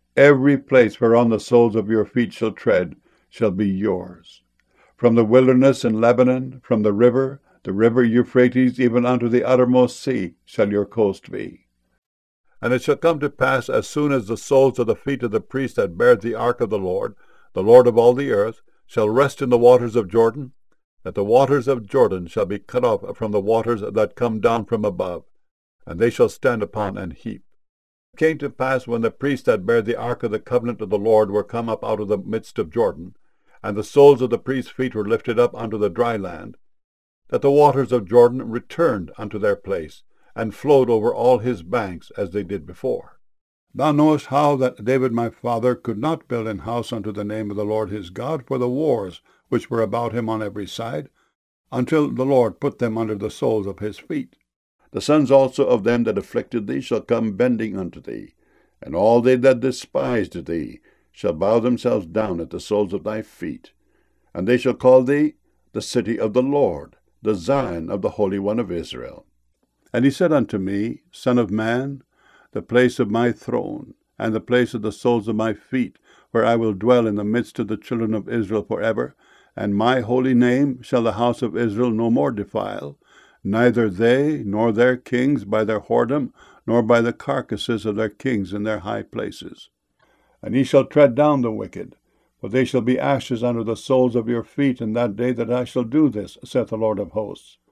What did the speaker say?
Every place whereon the soles of your feet shall tread shall be yours. From the wilderness in Lebanon, from the river Euphrates, even unto the uttermost sea, shall your coast be. And it shall come to pass, as soon as the soles of the feet of the priests that bear the ark of the Lord of all the earth, shall rest in the waters of Jordan, that the waters of Jordan shall be cut off from the waters that come down from above, and they shall stand upon an heap. It came to pass, when the priests that bear the ark of the covenant of the Lord were come up out of the midst of Jordan, and the soles of the priests' feet were lifted up unto the dry land, that the waters of Jordan returned unto their place, and flowed over all his banks as they did before. Thou knowest how that David my father could not build an house unto the name of the Lord his God for the wars which were about him on every side, until the Lord put them under the soles of his feet. The sons also of them that afflicted thee shall come bending unto thee, and all they that despised thee shall bow themselves down at the soles of thy feet. And they shall call thee the city of the Lord, the Zion of the Holy One of Israel. And he said unto me, Son of man, the place of my throne, and the place of the soles of my feet, where I will dwell in the midst of the children of Israel forever, and my holy name shall the house of Israel no more defile, neither they nor their kings by their whoredom, nor by the carcasses of their kings in their high places. And ye shall tread down the wicked, for they shall be ashes under the soles of your feet in that day that I shall do this, saith the Lord of hosts.